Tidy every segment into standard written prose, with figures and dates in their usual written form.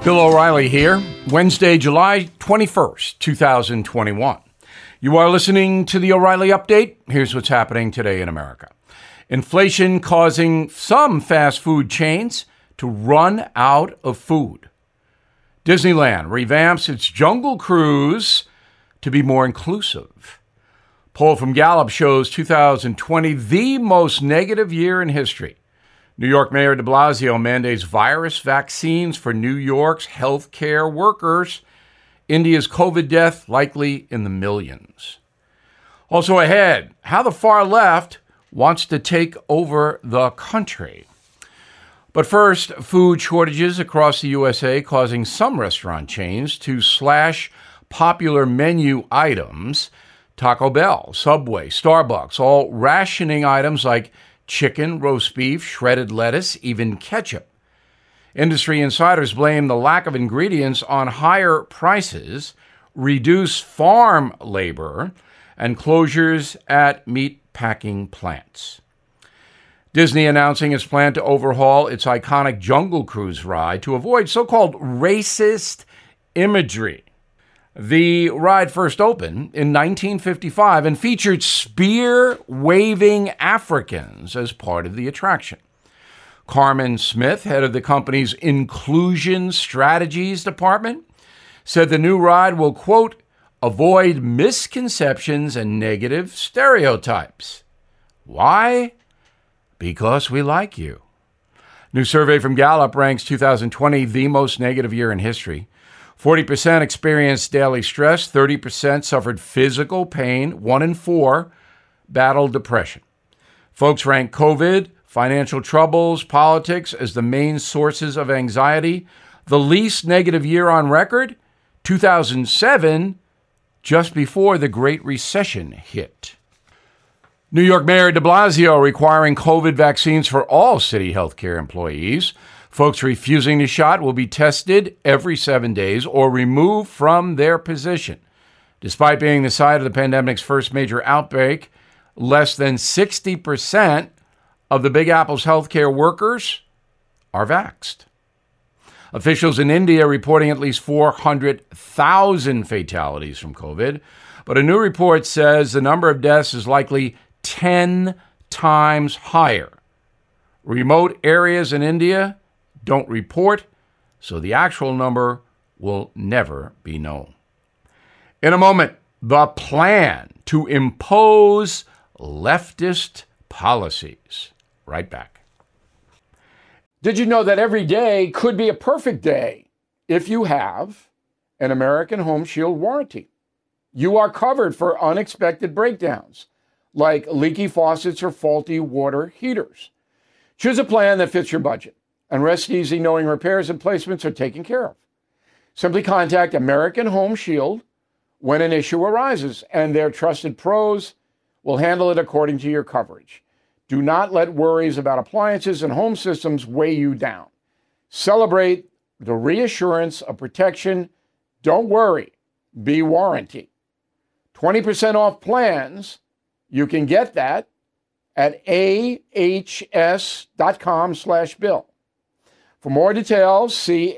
Bill O'Reilly here, Wednesday, July 21st, 2021. You are listening to the O'Reilly Update. Here's what's happening today in America. Inflation causing some fast food chains to run out of food. Disneyland revamps its Jungle Cruise to be more inclusive. Poll from Gallup shows 2020 the most negative year in history. New York Mayor de Blasio mandates virus vaccines for New York's healthcare workers. India's COVID death likely in the millions. Also ahead, how the far left wants to take over the country. But first, food shortages across the USA causing some restaurant chains to slash popular menu items. Taco Bell, Subway, Starbucks, all rationing items like chicken, roast beef, shredded lettuce, even ketchup. Industry insiders blame the lack of ingredients on higher prices, reduced farm labor, and closures at meat packing plants. Disney announcing its plan to overhaul its iconic Jungle Cruise ride to avoid so-called racist imagery. The ride first opened in 1955 and featured spear-waving Africans as part of the attraction. Carmen Smith, head of the company's Inclusion Strategies Department, said the new ride will, quote, avoid misconceptions and negative stereotypes. Why? Because we like you. New survey from Gallup ranks 2020 the most negative year in history. 40% experienced daily stress, 30% suffered physical pain, 1 in 4 battled depression. Folks rank COVID, financial troubles, politics as the main sources of anxiety. The least negative year on record, 2007, just before the Great Recession hit. New York Mayor de Blasio requiring COVID vaccines for all city healthcare employees. Folks refusing the shot will be tested every 7 days or removed from their position. Despite being the site of the pandemic's first major outbreak, less than 60% of the Big Apple's healthcare workers are vaxxed. Officials in India reporting at least 400,000 fatalities from COVID, but a new report says the number of deaths is likely 10 times higher. Remote areas in India don't report, so the actual number will never be known. In a moment, the plan to impose leftist policies. Right back. Did you know that every day could be a perfect day if you have an American Home Shield warranty? You are covered for unexpected breakdowns, like leaky faucets or faulty water heaters. Choose a plan that fits your budget. And rest easy knowing repairs and placements are taken care of. Simply contact American Home Shield when an issue arises, and their trusted pros will handle it according to your coverage. Do not let worries about appliances and home systems weigh you down. Celebrate the reassurance of protection. Don't worry, be warranty. 20% off plans. You can get that at ahs.com/bill. For more details, see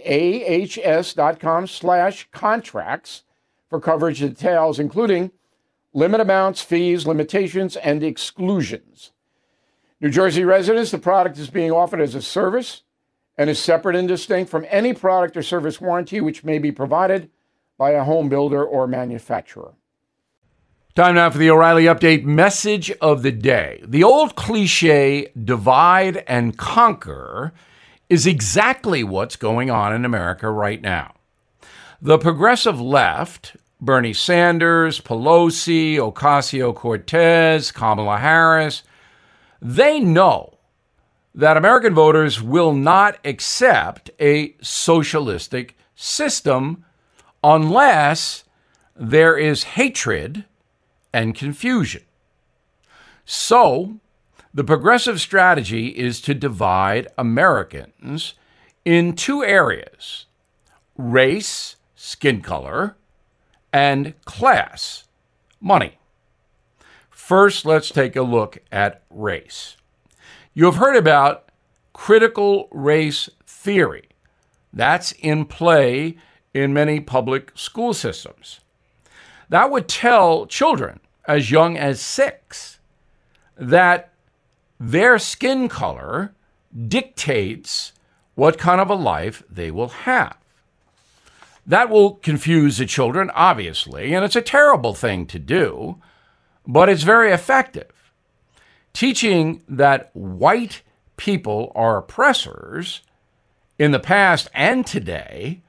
ahs.com/contracts for coverage details, including limit amounts, fees, limitations, and exclusions. New Jersey residents, the product is being offered as a service and is separate and distinct from any product or service warranty which may be provided by a home builder or manufacturer. Time now for the O'Reilly Update message of the day. The old cliche, divide and conquer, is exactly what's going on in America right now. The progressive left, Bernie Sanders, Pelosi, Ocasio-Cortez, Kamala Harris, they know that American voters will not accept a socialistic system unless there is hatred and confusion. So, the progressive strategy is to divide Americans in two areas: race, skin color, and class, money. First, let's take a look at race. You have heard about critical race theory. That's in play in many public school systems. That would tell children as young as 6 that their skin color dictates what kind of a life they will have. That will confuse the children, obviously, and it's a terrible thing to do, but it's very effective. Teaching that white people are oppressors in the past and today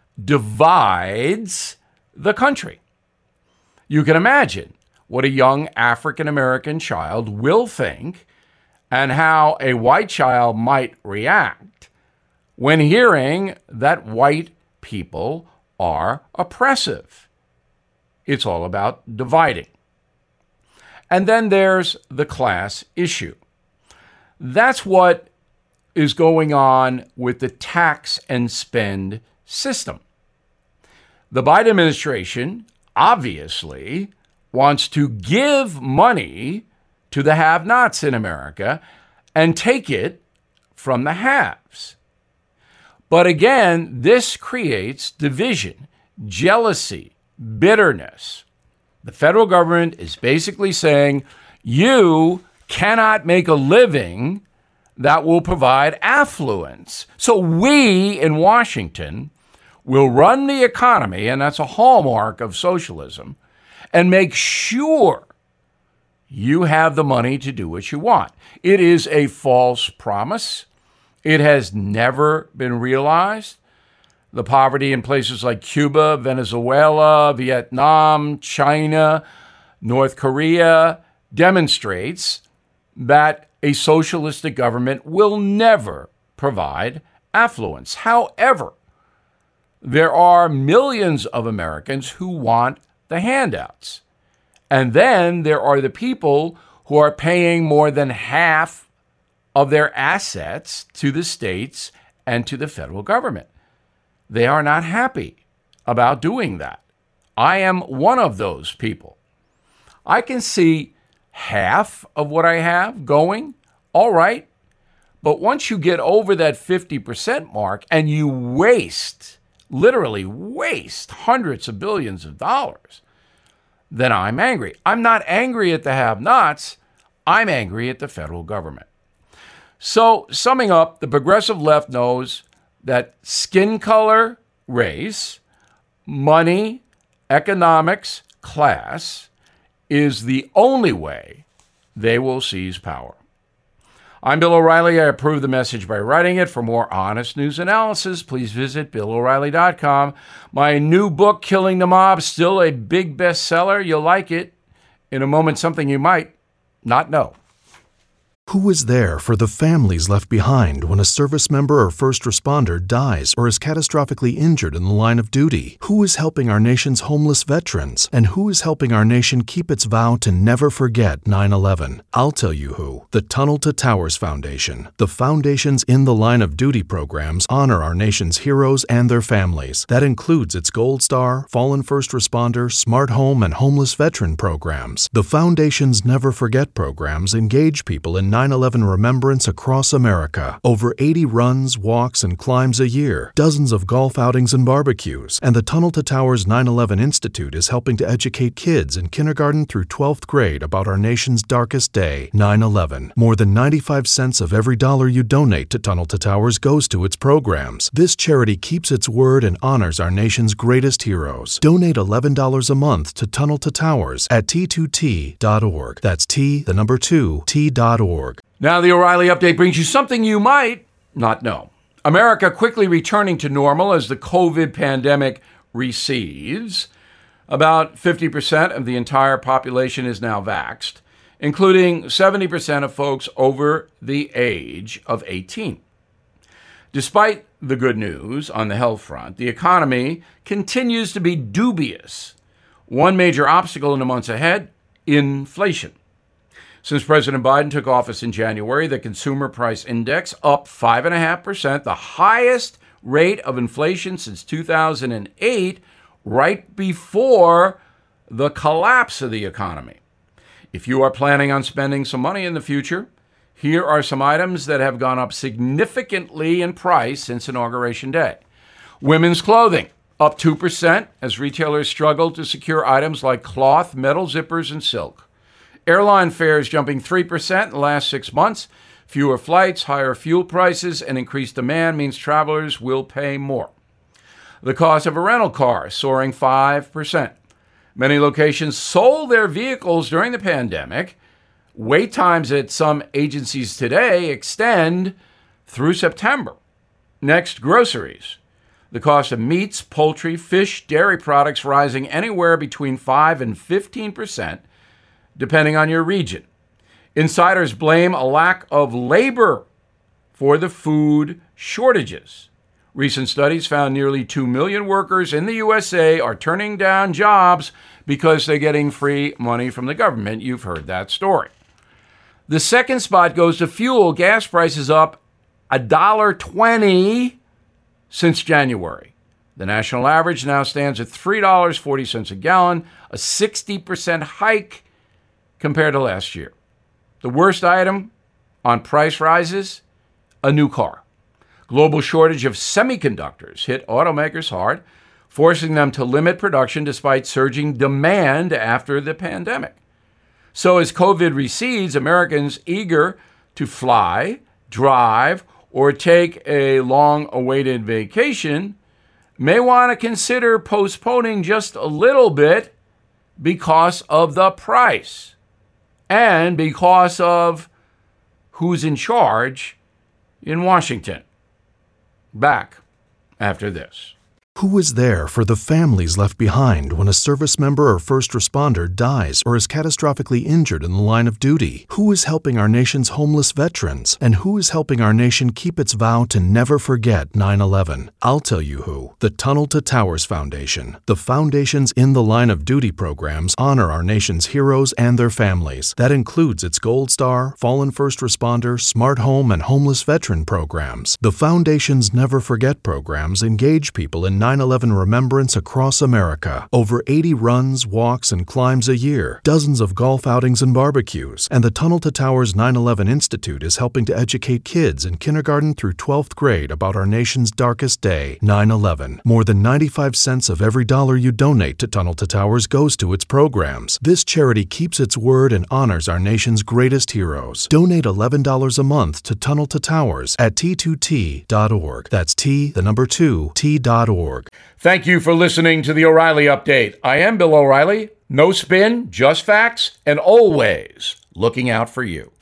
divides the country. You can imagine what a young African American child will think and how a white child might react when hearing that white people are oppressive. It's all about dividing. And then there's the class issue. That's what is going on with the tax and spend system. The Biden administration obviously wants to give money to the have-nots in America and take it from the haves. But again, this creates division, jealousy, bitterness. The federal government is basically saying, you cannot make a living that will provide affluence. So we in Washington will run the economy, and that's a hallmark of socialism, and make sure you have the money to do what you want. It is a false promise. It has never been realized. The poverty in places like Cuba, Venezuela, Vietnam, China, North Korea demonstrates that a socialistic government will never provide affluence. However, there are millions of Americans who want the handouts. And then there are the people who are paying more than half of their assets to the states and to the federal government. They are not happy about doing that. I am one of those people. I can see half of what I have going, all right. But once you get over that 50% mark and you literally waste hundreds of billions of dollars, then I'm angry. I'm not angry at the have-nots. I'm angry at the federal government. So, summing up, the progressive left knows that skin color, race, money, economics, class is the only way they will seize power. I'm Bill O'Reilly. I approve the message by writing it. For more honest news analysis, please visit BillO'Reilly.com. My new book, Killing the Mob, still a big bestseller. You'll like it. In a moment, something you might not know. Who is there for the families left behind when a service member or first responder dies or is catastrophically injured in the line of duty? Who is helping our nation's homeless veterans? And who is helping our nation keep its vow to never forget 9/11? I'll tell you who. The Tunnel to Towers Foundation. The foundation's In the Line of Duty programs honor our nation's heroes and their families. That includes its Gold Star, Fallen First Responder, Smart Home, and Homeless Veteran programs. The foundation's Never Forget programs engage people in 9/11 remembrance across America. Over 80 runs, walks, and climbs a year, dozens of golf outings and barbecues, and the Tunnel to Towers 9/11 Institute is helping to educate kids in kindergarten through 12th grade about our nation's darkest day, 9/11. More than 95 cents of every dollar you donate to Tunnel to Towers goes to its programs. This charity keeps its word and honors our nation's greatest heroes. Donate $11 a month to Tunnel to Towers at T2T.org. That's T2T.org. Now, the O'Reilly Update brings you something you might not know. America quickly returning to normal as the COVID pandemic recedes. About 50% of the entire population is now vaxxed, including 70% of folks over the age of 18. Despite the good news on the health front, the economy continues to be dubious. One major obstacle in the months ahead, inflation. Since President Biden took office in January, the Consumer Price Index up 5.5%, the highest rate of inflation since 2008, right before the collapse of the economy. If you are planning on spending some money in the future, here are some items that have gone up significantly in price since Inauguration Day. Women's clothing up 2% as retailers struggle to secure items like cloth, metal zippers, and silk. Airline fares jumping 3% in the last 6 months. Fewer flights, higher fuel prices, and increased demand means travelers will pay more. The cost of a rental car soaring 5%. Many locations sold their vehicles during the pandemic. Wait times at some agencies today extend through September. Next, groceries. The cost of meats, poultry, fish, dairy products rising anywhere between 5 and 15%, depending on your region. Insiders blame a lack of labor for the food shortages. Recent studies found nearly 2 million workers in the USA are turning down jobs because they're getting free money from the government. You've heard that story. The second spot goes to fuel. Gas prices up $1.20 since January. The national average now stands at $3.40 a gallon, a 60% hike compared to last year. The worst item on price rises, a new car. Global shortage of semiconductors hit automakers hard, forcing them to limit production despite surging demand after the pandemic. So as COVID recedes, Americans eager to fly, drive, or take a long-awaited vacation may want to consider postponing just a little bit because of the price and because of who's in charge in Washington. Back after this. Who is there for the families left behind when a service member or first responder dies or is catastrophically injured in the line of duty? Who is helping our nation's homeless veterans? And who is helping our nation keep its vow to never forget 9/11? I'll tell you who. The Tunnel to Towers Foundation. The foundation's In the Line of Duty programs honor our nation's heroes and their families. That includes its Gold Star, Fallen First Responder, Smart Home, and Homeless Veteran programs. The foundation's Never Forget programs engage people in 9/11 remembrance across America. Over 80 runs, walks, and climbs a year, dozens of golf outings and barbecues, and the Tunnel to Towers 9/11 Institute is helping to educate kids in kindergarten through 12th grade about our nation's darkest day, 9/11. More than 95 cents of every dollar you donate to Tunnel to Towers goes to its programs. This charity keeps its word and honors our nation's greatest heroes. Donate $11 a month to Tunnel to Towers at T2T.org. That's T2T.org. Thank you for listening to the O'Reilly Update. I am Bill O'Reilly. No spin, just facts, and always looking out for you.